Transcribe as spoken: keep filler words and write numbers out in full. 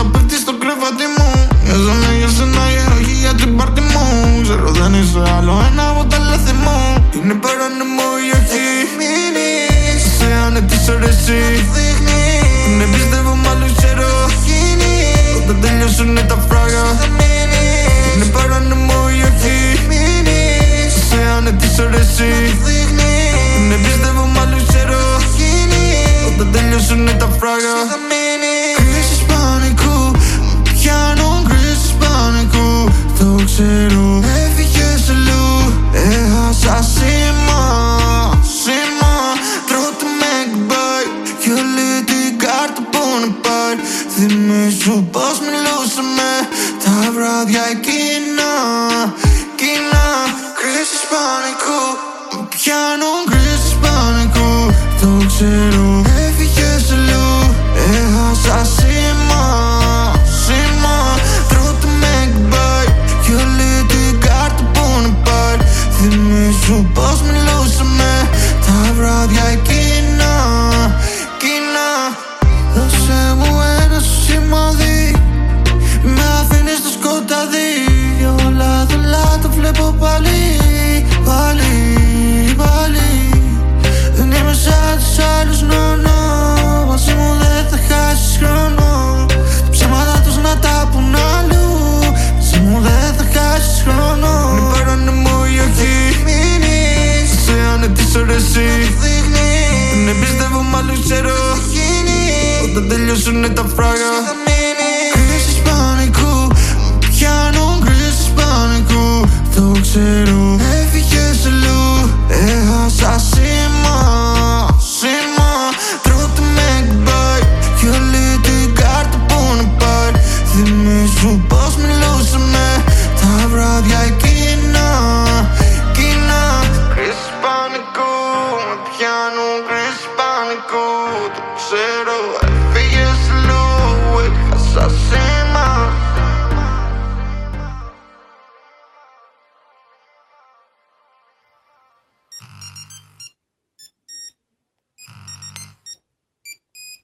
πέφτει στο κρεβάτι μου. Νοιάζομαι για σένα και όχι για την πάρτι μου. Ξέρω δεν είσαι άλλο ένα από τα λάθη μου. Είναι παράνομο ή όχι μείνεις. Σε ανέτης ώρεση δεν πιστεύω μάλλον ξέρω. Όταν τελειώσουνε τα φράγια είναι παράνομο ή όχι μείνεις. Σε ανέτης ώρεση δεν πιστεύω μάλλον ξέρω. Όταν τελειώσουνε τα φράγια κρίσεις πανικού με πιάνουν κρίσεις πανικού. Το ξέρω έφυγες αλλού. Έχασα σήμα, σήμα. Τρώτε με goodbye και όλη την κάρτα που να πάει. Θυμήσου πως μιλούσαμε τα βράδια εκείνα, εκείνα. Κρίσεις πανικού με πιάνουν κρίσεις πανικού. Το ξέρω έφυγες αλλού. Έχασα σήμα, σήμα. Τρώτε με goodbye και όλη την κάρτα που να πάει. Θυμήσου πως μιλούσαμε τα βράδια εκείνα, εκείνα. Δώσε μου ένα σου σημάδι. Με αφήνεις στο σκοτάδι. Όλα δουλά το βλέπω πάλι, πάλι, πάλι. Δεν είμαι σαν τους άλλους, no, no. Μαζί μου δεν θα χάσεις χρόνο. Τα ψέματα τους να τα πουν αλλού. Μαζί μου δεν θα χάσεις χρόνο. Είναι παράνομο ή όχι μείνεις. Σε ανέτης ώρεση δεν πιστεύω μάλλον ξέρω. Όταν τελειώσουνε τα φράγια